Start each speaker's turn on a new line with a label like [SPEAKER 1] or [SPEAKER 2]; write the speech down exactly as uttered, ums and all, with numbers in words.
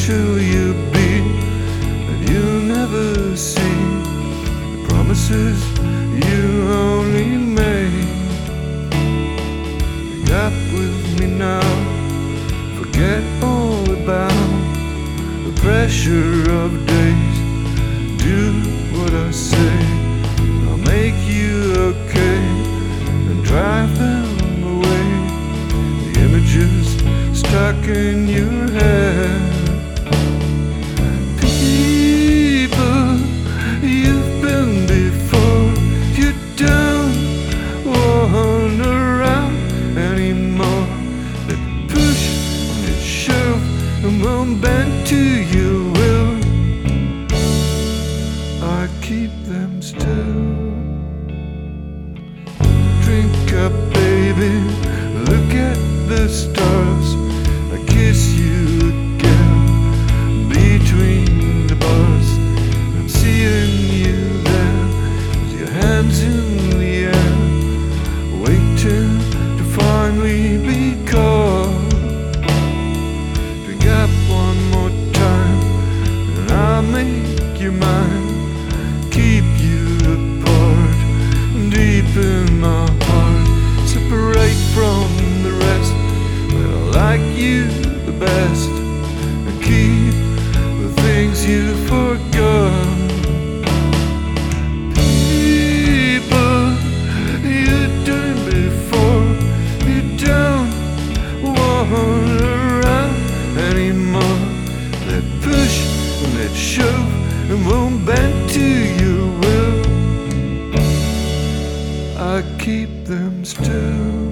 [SPEAKER 1] special you'll be, and you'll never see the promises you only made. Get up with me now, forget all about the pressure of days. Do what I say, I'll make you okay and drive them away. The images stuck in your head. People you've been before, you don't want around anymore. They push and they shove and won't bend to your will. I keep them still. Drink up, baby, look at the stars. I kiss you again between the bars. I'm seeing you there with your hands in the air, waiting to finally be called. Drink up one more time and I'll make you mine. Keep you apart deep in my heart. Separate from the rest, but I like you the best, and keep the things you forgot. People you've done before, you don't want around anymore. They push and they shove and won't bend to your will. I keep them still.